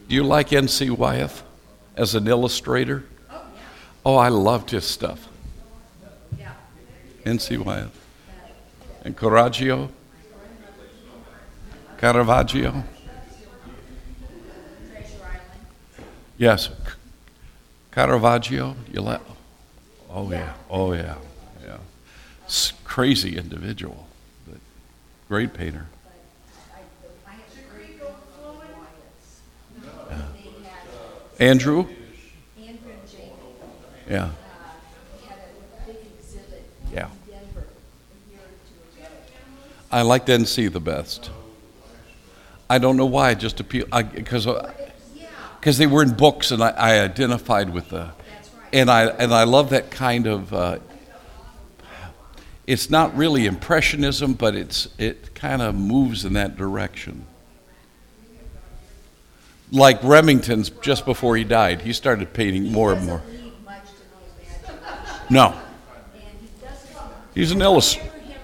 Do you like N.C. Wyeth as an illustrator? Oh, I loved his stuff. N.C. Wyeth. And Caravaggio? Yes. Caravaggio? Oh, yeah. Oh, yeah. Yeah. Crazy individual, but great painter. Yeah. Andrew? Yeah. Yeah. I liked N.C. the best. I don't know why. Just appeal because they were in books, and I identified with and I love that kind of. It's not really impressionism, but it kind of moves in that direction. Like Remington's, just before he died, he started painting more and more. No, he's an illustrator.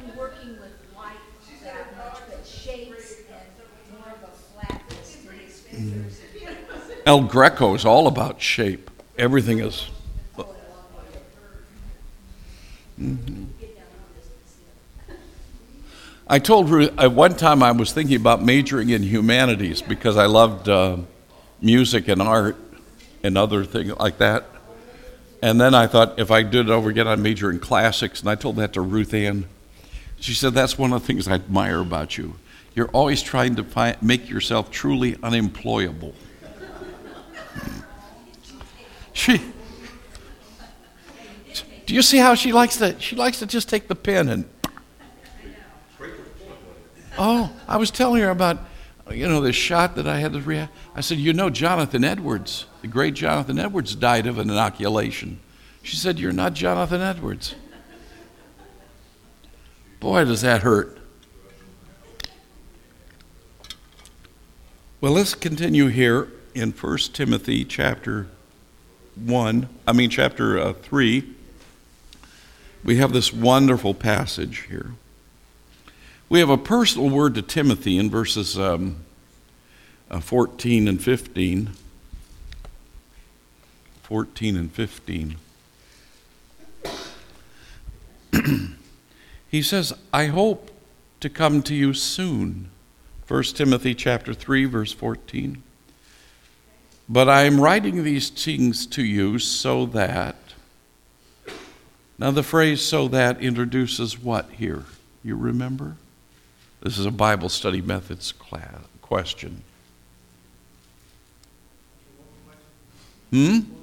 El Greco is all about shape. Everything is. Mm-hmm. I told Ruth, one time I was thinking about majoring in humanities because I loved music and art and other things like that. And then I thought if I did it over again, I'd major in classics. And I told that to Ruth Ann. She said, that's one of the things I admire about you. You're always trying to make yourself truly unemployable. Do you see how she likes to just take the pen and. Oh, I was telling her about, this shot that I had to react. I said, Jonathan Edwards, the great Jonathan Edwards, died of an inoculation. She said, you're not Jonathan Edwards. Boy, does that hurt. Well, let's continue here in 1 Timothy chapter 3. We have this wonderful passage here. We have a personal word to Timothy in verses 14 and 15. 14 and 15. He says, I hope to come to you soon. 1 Timothy chapter 3, verse 14. But I am writing these things to you so that. Now the phrase so that introduces what here? You remember? This is a Bible study methods question. 1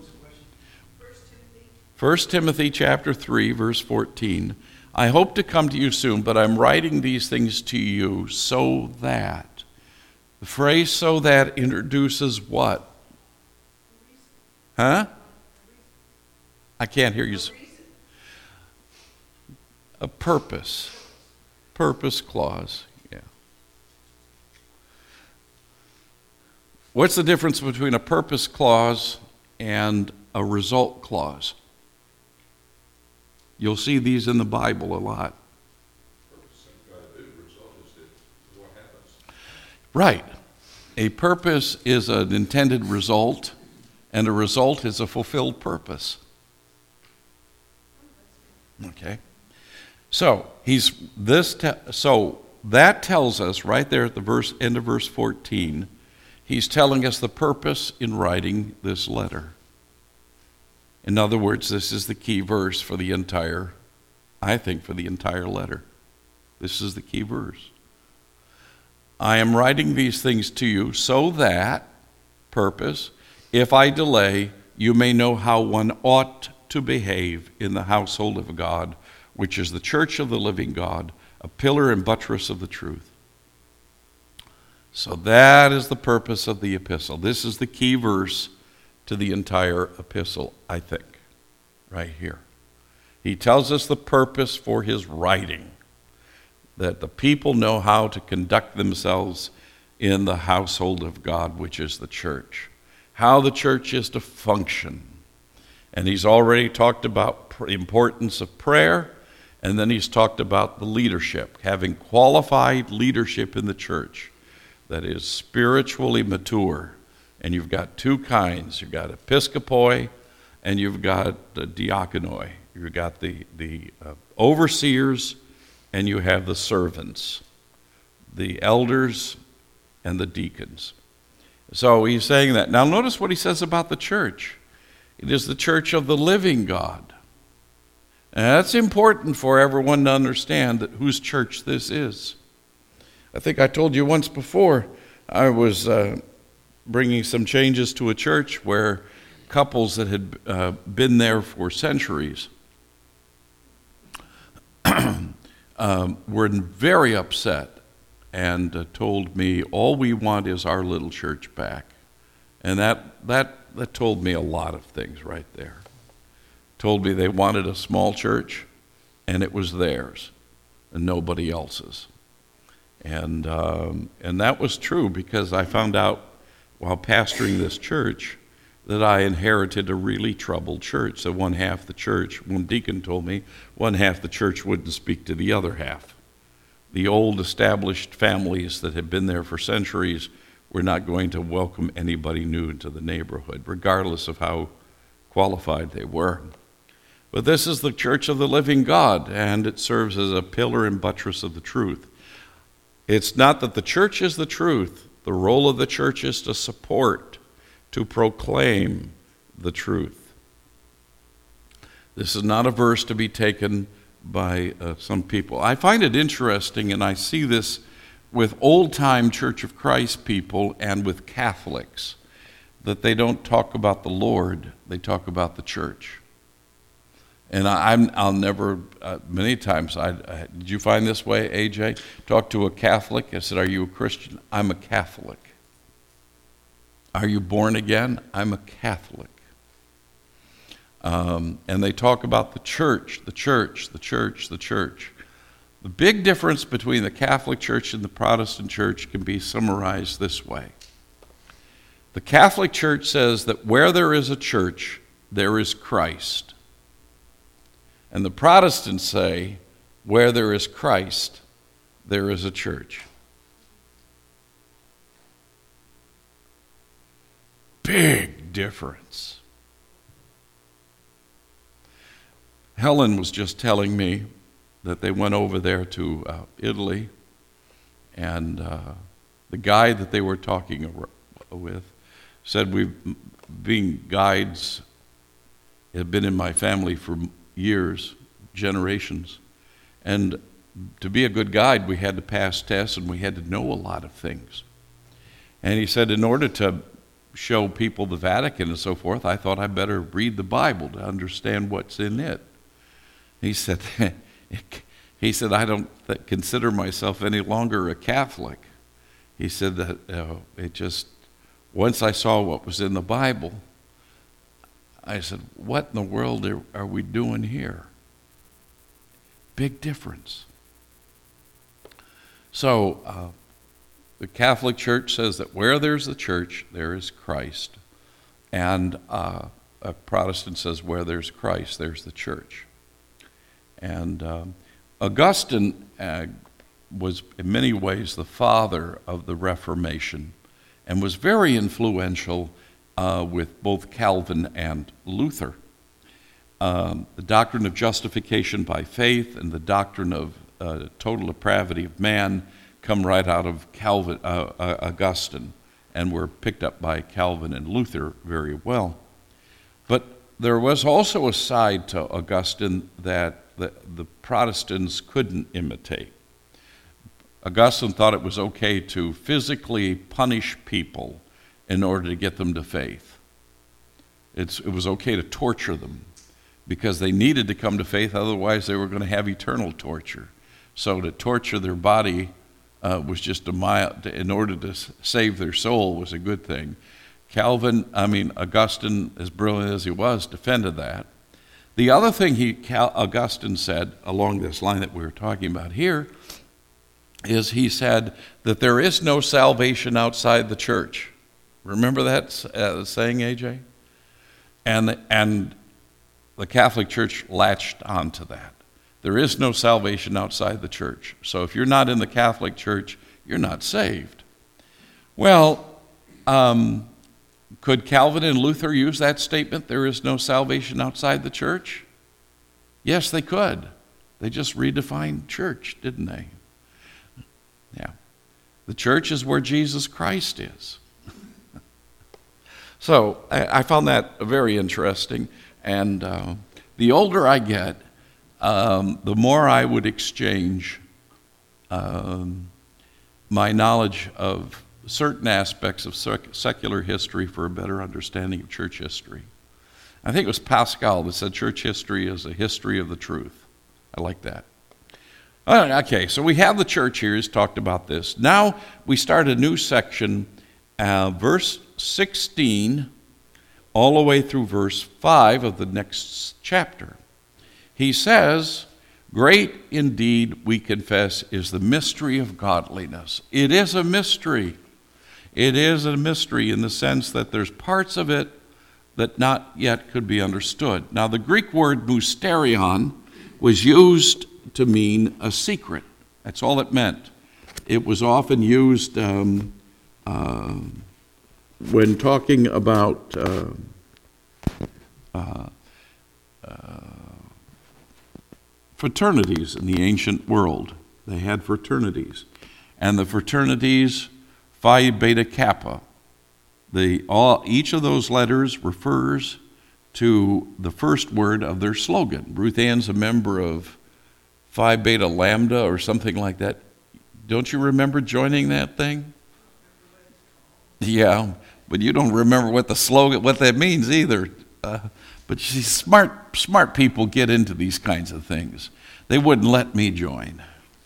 Timothy chapter 3, verse 14. I hope to come to you soon, but I'm writing these things to you so that. The phrase so that introduces what? Huh? I can't hear you. A purpose. Purpose clause. Yeah. What's the difference between a purpose clause and a result clause? You'll see these in the Bible a lot. Right. A purpose is an intended result, and a result is a fulfilled purpose. Okay. So that tells us right there at the end of verse 14, he's telling us the purpose in writing this letter. In other words, this is the key verse for the entire letter. This is the key verse. I am writing these things to you so that, purpose, if I delay, you may know how one ought to behave in the household of God, which is the church of the living God, a pillar and buttress of the truth. So that is the purpose of the epistle. This is the key verse to the entire epistle, I think, right here. He tells us the purpose for his writing, that the people know how to conduct themselves in the household of God, which is the church, how the church is to function. And he's already talked about the importance of prayer, and then he's talked about the leadership, having qualified leadership in the church that is spiritually mature And you've got two kinds. You've got episkopoi and you've got diakonoi. You've got the overseers and you have the servants, the elders and the deacons. So he's saying that. Now notice what he says about the church. It is the church of the living God. And that's important for everyone to understand that whose church this is. I think I told you once before, I was bringing some changes to a church where couples that had been there for centuries were very upset and told me, all we want is our little church back. And that told me a lot of things right there. Told me they wanted a small church, and it was theirs, and nobody else's. And that was true, because I found out while pastoring this church that I inherited a really troubled church. That one half the church, one deacon told me, one half the church wouldn't speak to the other half. The old established families that had been there for centuries were not going to welcome anybody new into the neighborhood, regardless of how qualified they were. But this is the church of the living God, and it serves as a pillar and buttress of the truth. It's not that the church is the truth. The role of the church is to support, to proclaim the truth. This is not a verse to be taken by some people. I find it interesting, and I see this with old-time Church of Christ people and with Catholics, that they don't talk about the Lord, they talk about the church. And I'll never, many times, did you find this way, AJ? Talk to a Catholic, I said, are you a Christian? I'm a Catholic. Are you born again? I'm a Catholic. And they talk about the church, the church, the church, the church. The big difference between the Catholic Church and the Protestant Church can be summarized this way. The Catholic Church says that where there is a church, there is Christ. And the Protestants say, where there is Christ, there is a church. Big difference. Helen was just telling me that they went over there to Italy, and the guide that they were talking with said, being guides, have been in my family for years, generations, and to be a good guide, we had to pass tests and we had to know a lot of things. And he said, in order to show people the Vatican and so forth, I thought I better read the Bible to understand what's in it. He said, I don't consider myself any longer a Catholic. He said that once I saw what was in the Bible, I said, what in the world are we doing here? Big difference. So the Catholic Church says that where there's the church, there is Christ. And a Protestant says where there's Christ, there's the church. And Augustine was in many ways the father of the Reformation and was very influential with both Calvin and Luther. The doctrine of justification by faith and the doctrine of total depravity of man come right out of Augustine, and were picked up by Calvin and Luther very well. But there was also a side to Augustine that the Protestants couldn't imitate. Augustine thought it was okay to physically punish people in order to get them to faith. It was okay to torture them because they needed to come to faith, otherwise they were going to have eternal torture. So to torture their body was just in order to save their soul was a good thing. Augustine, as brilliant as he was, defended that. The other thing Augustine said along this line that we were talking about here is he said that there is no salvation outside the church. Remember that saying, AJ? And the Catholic Church latched onto that. There is no salvation outside the church. So if you're not in the Catholic Church, you're not saved. Well, Could Calvin and Luther use that statement, there is no salvation outside the church? Yes, they could. They just redefined church, didn't they? Yeah. The church is where Jesus Christ is. So I found that very interesting. And the older I get, the more I would exchange my knowledge of certain aspects of secular history for a better understanding of church history. I think it was Pascal that said church history is a history of the truth. I like that. Okay, so we have the church here. He's talked about this. Now we start a new section, verse 16, all the way through verse 5 of the next chapter. He says, "Great indeed, we confess, is the mystery of godliness." It is a mystery. It is a mystery in the sense that there's parts of it that not yet could be understood. Now, the Greek word mysterion was used to mean a secret. That's all it meant. It was often used when talking about fraternities in the ancient world. They had fraternities. And the fraternities, Phi Beta Kappa, each of those letters refers to the first word of their slogan. Ruth Ann's a member of Phi Beta Lambda or something like that. Don't you remember joining that thing? Yeah, but you don't remember what the slogan, what that means either. But you see, smart people get into these kinds of things. They wouldn't let me join.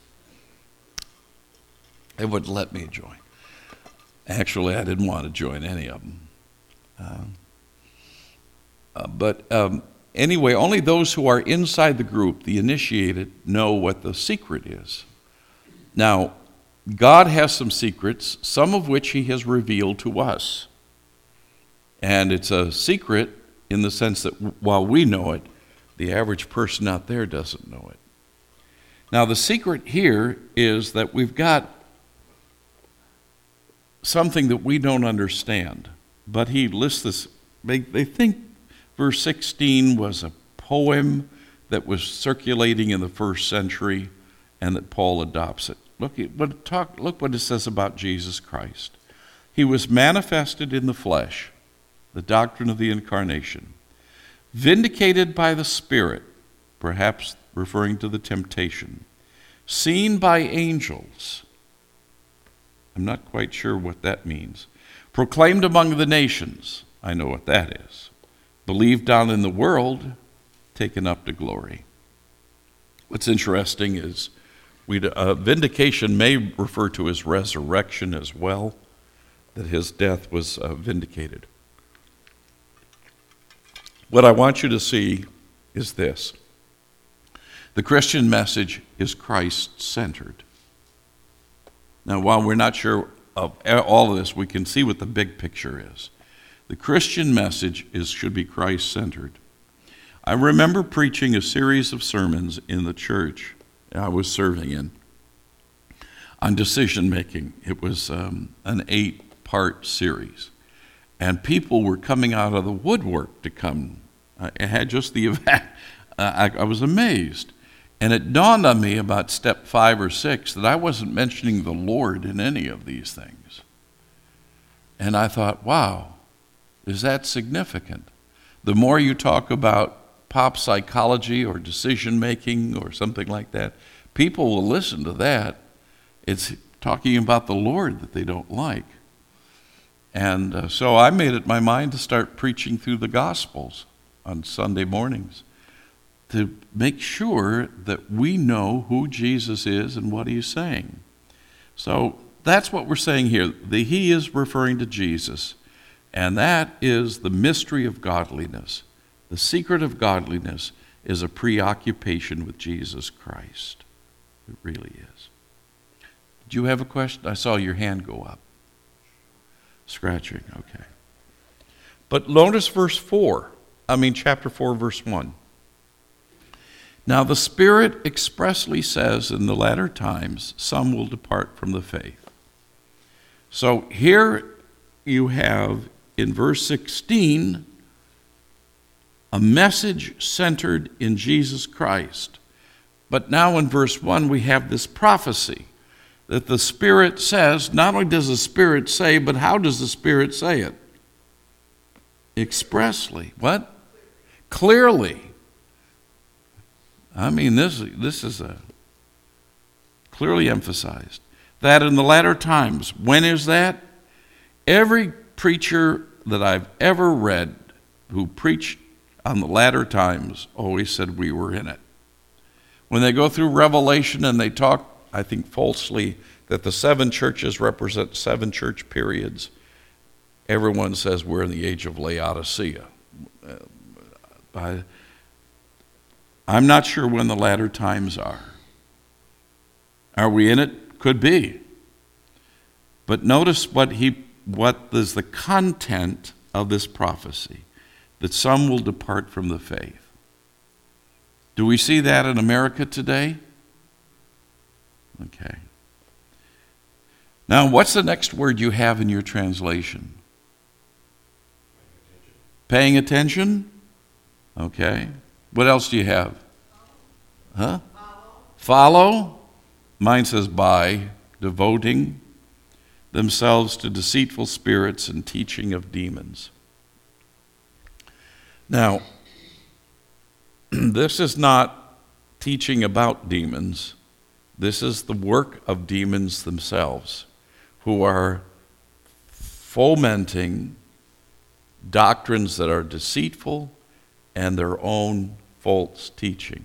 They wouldn't let me join. Actually, I didn't want to join any of them. But anyway, only those who are inside the group, the initiated, know what the secret is. Now, God has some secrets, some of which he has revealed to us. And it's a secret in the sense that while we know it, the average person out there doesn't know it. Now, the secret here is that we've got something that we don't understand. But he lists this. They think verse 16 was a poem that was circulating in the first century and that Paul adopts it. Look what it says about Jesus Christ. He was manifested in the flesh, the doctrine of the incarnation, vindicated by the Spirit, perhaps referring to the temptation, seen by angels. I'm not quite sure what that means. Proclaimed among the nations. I know what that is. Believed down in the world, taken up to glory. What's interesting is vindication may refer to his resurrection as well, that his death was vindicated. What I want you to see is this. The Christian message is Christ-centered. Now, while we're not sure of all of this, we can see what the big picture is. The Christian message should be Christ-centered. I remember preaching a series of sermons in the church I was serving in on decision-making. It was an 8-part series. And people were coming out of the woodwork to come. It had just the event. I was amazed. And it dawned on me about step 5 or 6 that I wasn't mentioning the Lord in any of these things. And I thought, wow, is that significant? The more you talk about pop psychology or decision-making or something like that, people will listen to that. It's talking about the Lord that they don't like. And so I made it my mind to start preaching through the Gospels on Sunday mornings, to make sure that we know who Jesus is and what he's saying. So that's what we're saying here. He is referring to Jesus, and that is the mystery of godliness. The secret of godliness is a preoccupation with Jesus Christ. It really is. Did you have a question? I saw your hand go up. Scratching, okay. But notice chapter 4, verse 1. Now the Spirit expressly says in the latter times, some will depart from the faith. So here you have in verse 16 a message centered in Jesus Christ. But now in verse 1 we have this prophecy that the Spirit says. Not only does the Spirit say, but how does the Spirit say it? Expressly. What? Clearly. I mean, this is clearly emphasized. That in the latter times. When is that? Every preacher that I've ever read who preached on the latter times always said we were in it. When they go through Revelation and they talk, I think falsely, that the 7 churches represent 7 church periods, everyone says we're in the age of Laodicea. I'm not sure when the latter times are. Are we in it? Could be. But notice what is the content of this prophecy, that some will depart from the faith. Do we see that in America today? Okay. Now, what's the next word you have in your translation? Paying attention? Okay. What else do you have? Huh? Follow? Mine says by, devoting themselves to deceitful spirits and teaching of demons. Now, this is not teaching about demons. This is the work of demons themselves, who are fomenting doctrines that are deceitful and their own false teaching.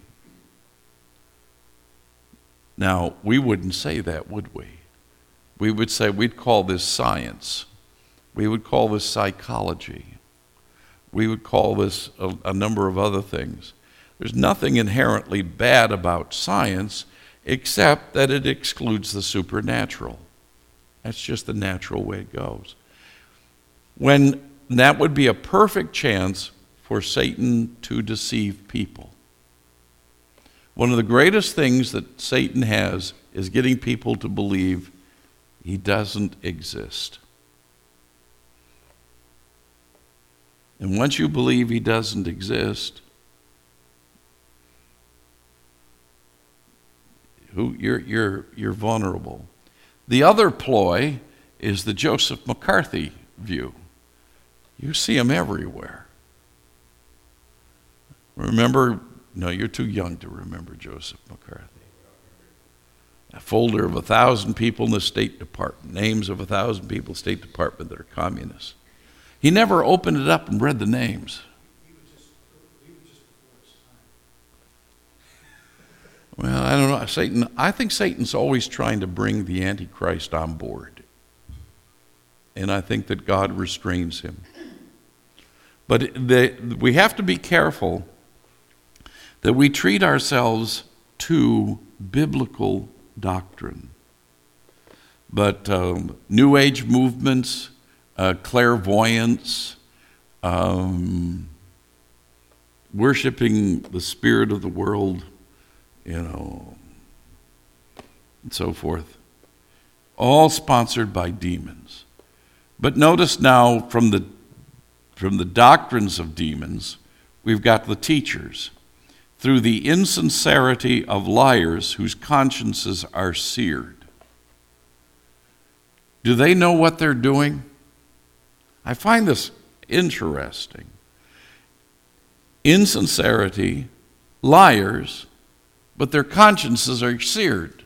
Now, we wouldn't say that, would we? We would say we'd call this science. We would call this psychology. We would call this a number of other things. There's nothing inherently bad about science except that it excludes the supernatural. That's just the natural way it goes. When that would be a perfect chance for Satan to deceive people. One of the greatest things that Satan has is getting people to believe he doesn't exist. And once you believe he doesn't exist, you're vulnerable. The other ploy is the Joseph McCarthy view. You see him everywhere. Remember, no, you're too young to remember Joseph McCarthy. A folder of 1,000 people in the State Department, names of 1,000 people in the State Department that are communists. He never opened it up and read the names. He was just before his time. Well, I don't know. I think Satan's always trying to bring the Antichrist on board. And I think that God restrains him. But we have to be careful that we treat ourselves to biblical doctrine. But New Age movements, clairvoyance, worshiping the spirit of the world, and so forth, all sponsored by demons. But notice now from the doctrines of demons, we've got the teachers. Through the insincerity of liars whose consciences are seared. Do they know what they're doing? I find this interesting. Insincerity, liars, but their consciences are seared.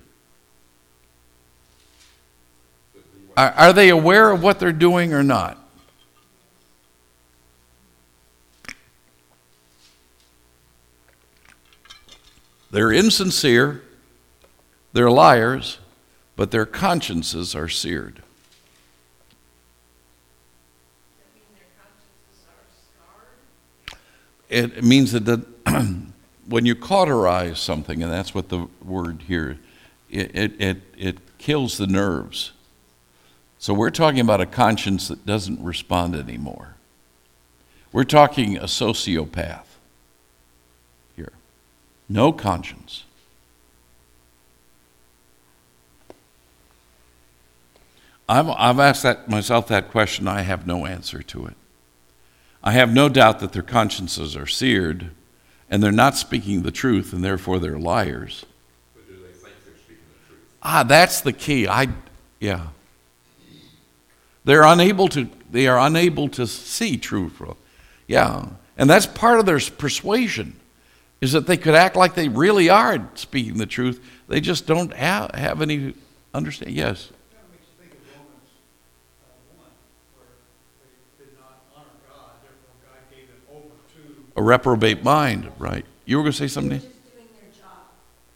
Are they aware of what they're doing or not? They're insincere, they're liars, but their consciences are seared. It means that when you cauterize something, and that's what the word here, it kills the nerves. So we're talking about a conscience that doesn't respond anymore. We're talking a sociopath here. No conscience. I've asked myself that question. I have no answer to it. I have no doubt that their consciences are seared, and they're not speaking the truth, and therefore they're liars. But do they think they're speaking the truth? That's the key. Yeah. They are unable to see truth. Yeah. And that's part of their persuasion, is that they could act like they really are speaking the truth. They just don't have any understanding. Yes. Kind of makes you think of Romans 1, where they did not honor God, therefore God gave them over to A reprobate mind, right. You were going to say something? They're just doing their job.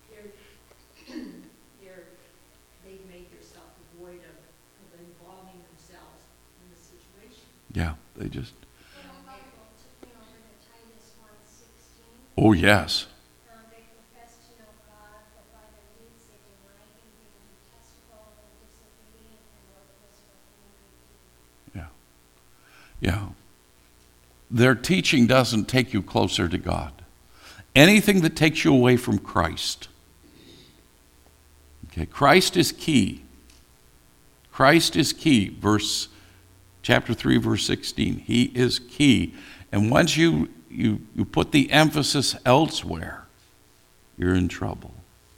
They've made themselves devoid of involving themselves in the situation. Yeah, they just, And the Bible took me over to Titus 1:16. oh yes. They profess to know God, but by their deeds they deny Him, being detestable and disobedient and worthless for any good deed. Yeah. Yeah. Their teaching doesn't take you closer to God. Anything that takes you away from Christ. Okay, Christ is key. Christ is key. Chapter 3, verse 16. He is key. And once you put the emphasis elsewhere, you're in trouble.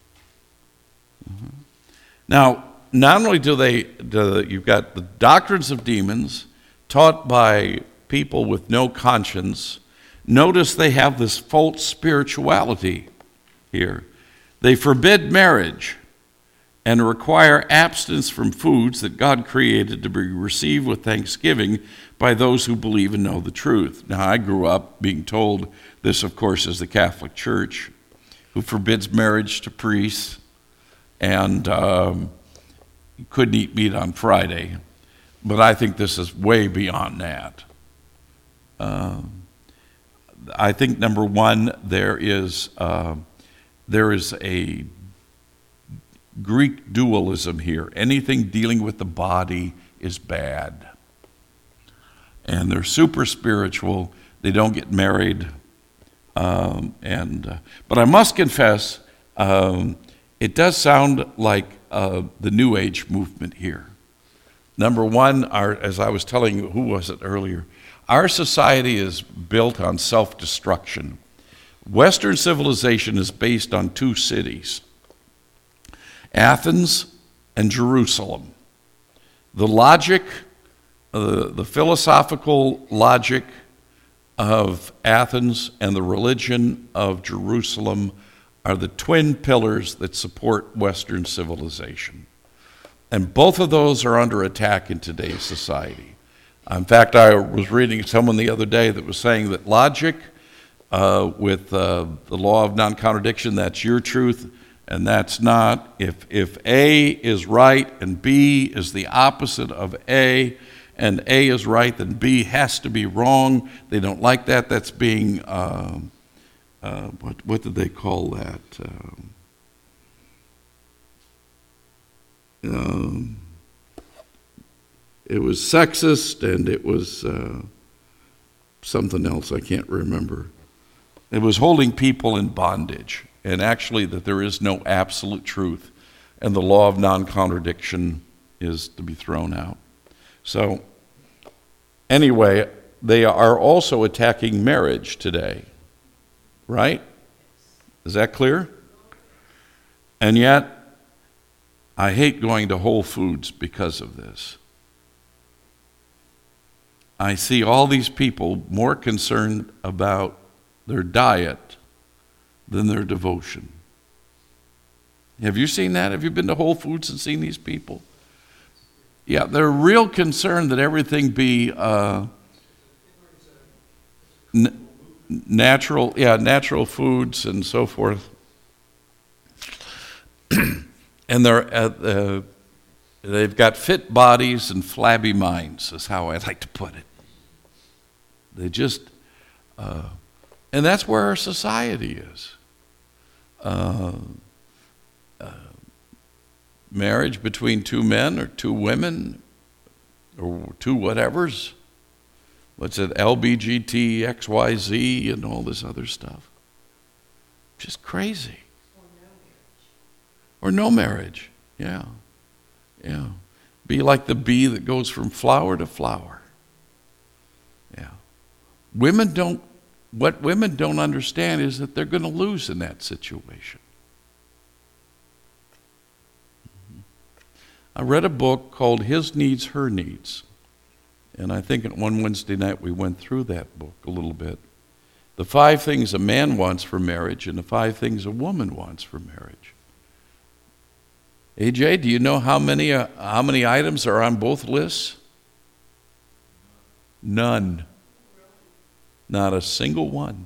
Now, not only you've got the doctrines of demons taught by people with no conscience. Notice they have this false spirituality here. They forbid marriage and require abstinence from foods that God created to be received with thanksgiving by those who believe and know the truth. Now, I grew up being told this, of course, is the Catholic Church, who forbids marriage to priests and you couldn't eat meat on Friday. But I think this is way beyond that. I think, number one, there is a Greek dualism here. Anything dealing with the body is bad. And they're super spiritual. They don't get married. But I must confess, it does sound like the New Age movement here. Number one, as I was telling you, who was it earlier? Our society is built on self-destruction. Western civilization is based on two cities, Athens and Jerusalem. The logic, the philosophical logic of Athens and the religion of Jerusalem are the twin pillars that support Western civilization. And both of those are under attack in today's society. In fact, I was reading someone the other day that was saying that logic with the law of non-contradiction, that's your truth and that's not. If A is right and B is the opposite of A, and A is right, then B has to be wrong. They don't like that. That's being, what did they call that? It was sexist, and it was something else I can't remember. It was holding people in bondage, and actually that there is no absolute truth, and the law of non-contradiction is to be thrown out. So, anyway, they are also attacking marriage today, right? Is that clear? And yet, I hate going to Whole Foods because of this. I see all these people more concerned about their diet than their devotion. Have you seen that? Have you been to Whole Foods and seen these people? Yeah, they're real concerned that everything be natural foods and so forth. And they've got fit bodies and flabby minds, is how I like to put it. They just, and that's where our society is. Marriage between two men or two women or two whatevers. What's it, LBGT, XYZ, and all this other stuff. Just crazy. Or no marriage. Yeah. Yeah. Be like the bee that goes from flower to flower. Yeah. what women don't understand is that they're going to lose in that situation. I read a book called His Needs, Her Needs. And I think at one Wednesday night we went through that book a little bit. The 5 things a man wants for marriage and the 5 things a woman wants for marriage. AJ, do you know how many items are on both lists? None. Not a single one.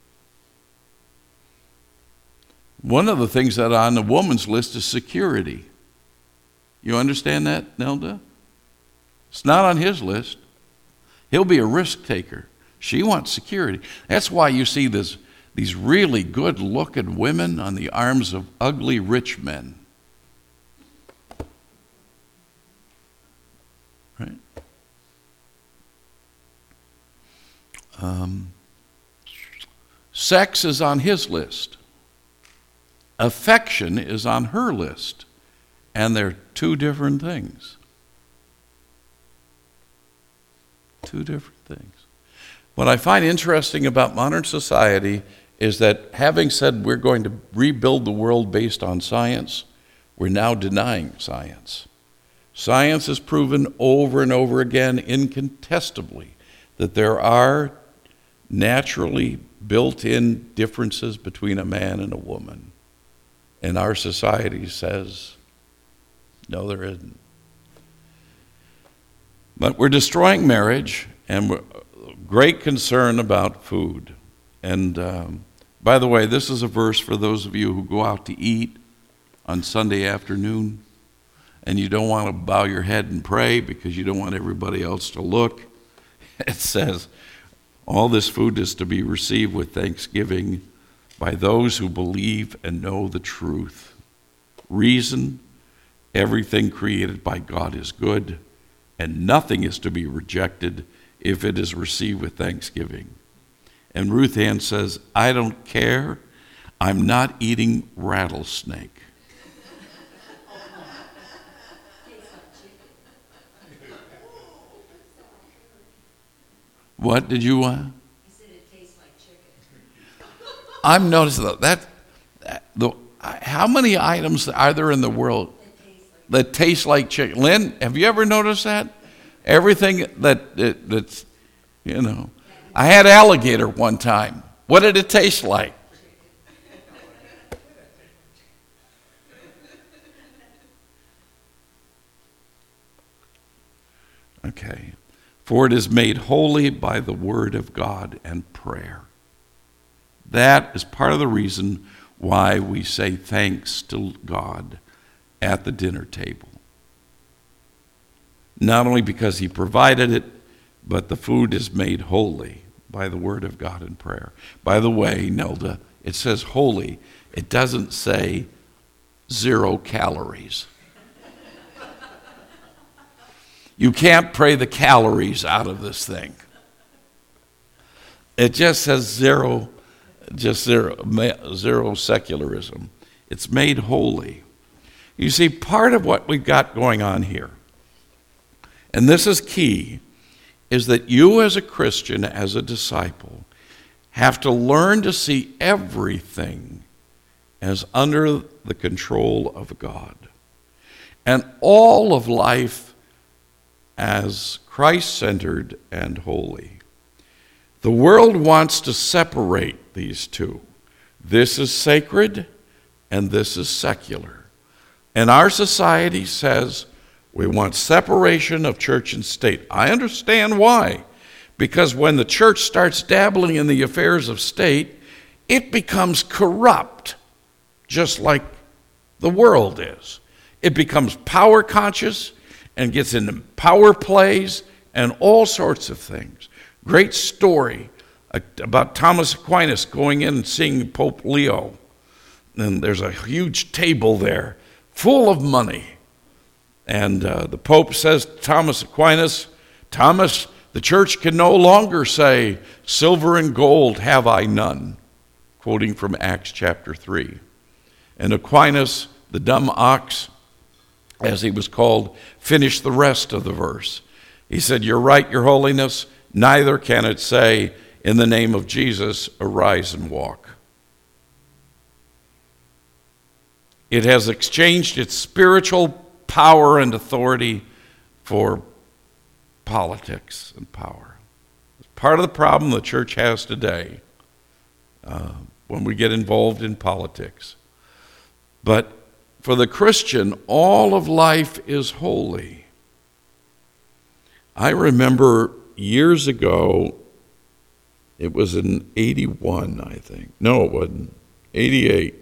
One of the things that are on the woman's list is security. You understand that, Nelda? It's not on his list. He'll be a risk taker. She wants security. That's why you see these really good-looking women on the arms of ugly rich men. Right? Sex is on his list. Affection is on her list. And they're 2 different things. 2 different things. What I find interesting about modern society is that having said we're going to rebuild the world based on science, we're now denying science. Science has proven over and over again, incontestably, that there are naturally built-in differences between a man and a woman. And our society says, no, there isn't. But we're destroying marriage, and we're great concern about food. And by the way, this is a verse for those of you who go out to eat on Sunday afternoon, and you don't want to bow your head and pray because you don't want everybody else to look. It says, all this food is to be received with thanksgiving by those who believe and know the truth. Reason, everything created by God is good, and nothing is to be rejected if it is received with thanksgiving. And Ruth Ann says, I don't care. I'm not eating rattlesnake. What did you want? He said it tastes like chicken. I'm noticing how many items are there in the world that taste like chicken? Lynn, have you ever noticed that? Everything that's, you know. I had alligator one time. What did it taste like? Okay. For it is made holy by the word of God and prayer. That is part of the reason why we say thanks to God at the dinner table. Not only because he provided it, but the food is made holy by the word of God and prayer. By the way, Nelda, it says holy. It doesn't say 0 calories. You can't pray the calories out of this thing. It just says zero secularism. It's made holy. You see, part of what we've got going on here, and this is key, is that you as a Christian, as a disciple, have to learn to see everything as under the control of God. And all of life as Christ-centered and holy. The world wants to separate these two. This is sacred and this is secular. And our society says we want separation of church and state. I understand why. Because when the church starts dabbling in the affairs of state, it becomes corrupt, just like the world is. It becomes power conscious and gets into power plays and all sorts of things. Great story about Thomas Aquinas going in and seeing Pope Leo. And there's a huge table there full of money. And the Pope says to Thomas Aquinas, Thomas, the church can no longer say, silver and gold have I none, quoting from Acts chapter 3. And Aquinas, the dumb ox, as he was called, finished the rest of the verse. He said, you're right, your holiness, neither can it say, in the name of Jesus, arise and walk. It has exchanged its spiritual power and authority for politics and power. It's part of the problem the church has today when we get involved in politics. But for the Christian, all of life is holy. I remember years ago, it was in 81, I think. No, it wasn't. 88.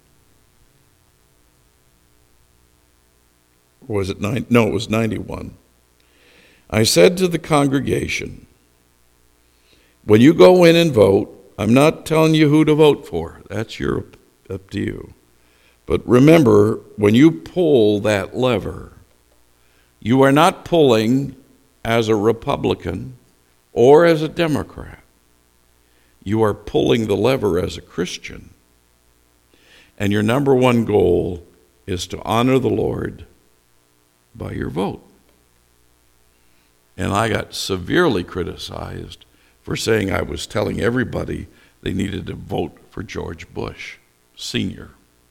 Or was it 9? No, it was 91. I said to the congregation, when you go in and vote, I'm not telling you who to vote for. That's up to you. But remember, when you pull that lever, you are not pulling as a Republican or as a Democrat. You are pulling the lever as a Christian. And your number one goal is to honor the Lord by your vote. And I got severely criticized for saying I was telling everybody they needed to vote for George Bush Sr.,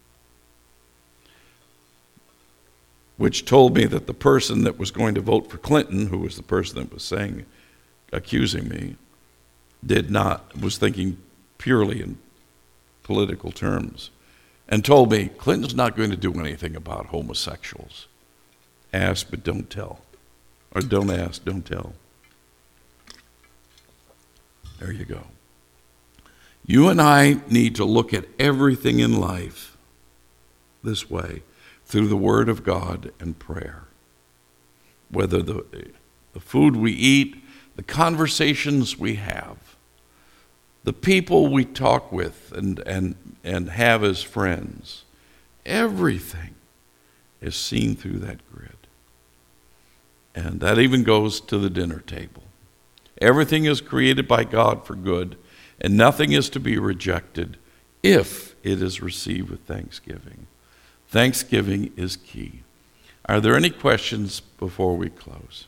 which told me that the person that was going to vote for Clinton, who was the person that was accusing me, was thinking purely in political terms, and told me Clinton's not going to do anything about homosexuals. Ask but don't tell. Or don't ask, don't tell. There you go. You and I need to look at everything in life this way, through the Word of God and prayer. Whether the food we eat, the conversations we have, the people we talk with and have as friends, everything is seen through that grid. And that even goes to the dinner table. Everything is created by God for good, and nothing is to be rejected if it is received with thanksgiving. Thanksgiving is key. Are there any questions before we close?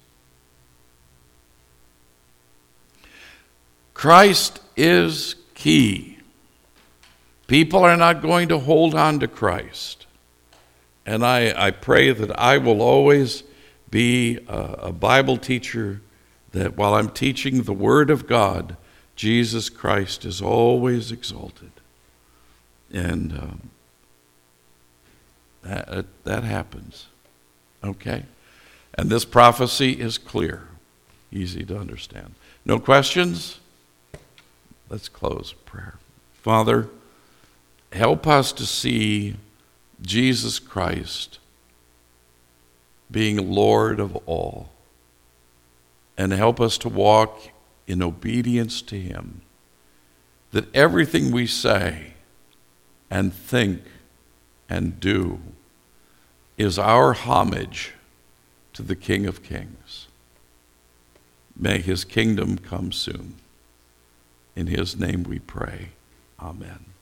Christ is key. People are not going to hold on to Christ. And I pray that I will always be a Bible teacher, that while I'm teaching the Word of God, Jesus Christ is always exalted. And that happens. Okay? And this prophecy is clear, easy to understand. No questions? Let's close with prayer. Father, help us to see Jesus Christ being Lord of all, and help us to walk in obedience to Him, that everything we say and think and do is our homage to the King of Kings. May His kingdom come soon. In His name we pray. Amen.